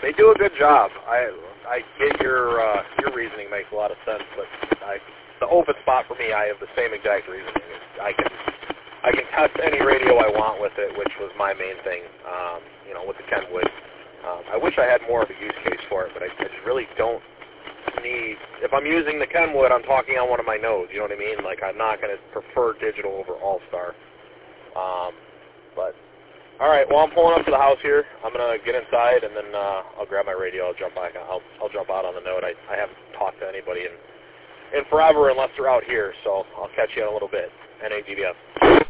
They do a good job. I get your reasoning makes a lot of sense, but the open spot for me, I have the same exact reasoning. I can test any radio I want with it, which was my main thing, with the Kenwood. I wish I had more of a use case for it, but I just really don't need. If I'm using the Kenwood, I'm talking on one of my nodes. You know what I mean? Like, I'm not going to prefer digital over All-Star. But all right, well, I'm pulling up to the house here. I'm gonna get inside, and then I'll grab my radio. I'll jump back. I'll jump out on the node. I haven't talked to anybody in forever unless they're out here. So I'll catch you in a little bit. NAGBS.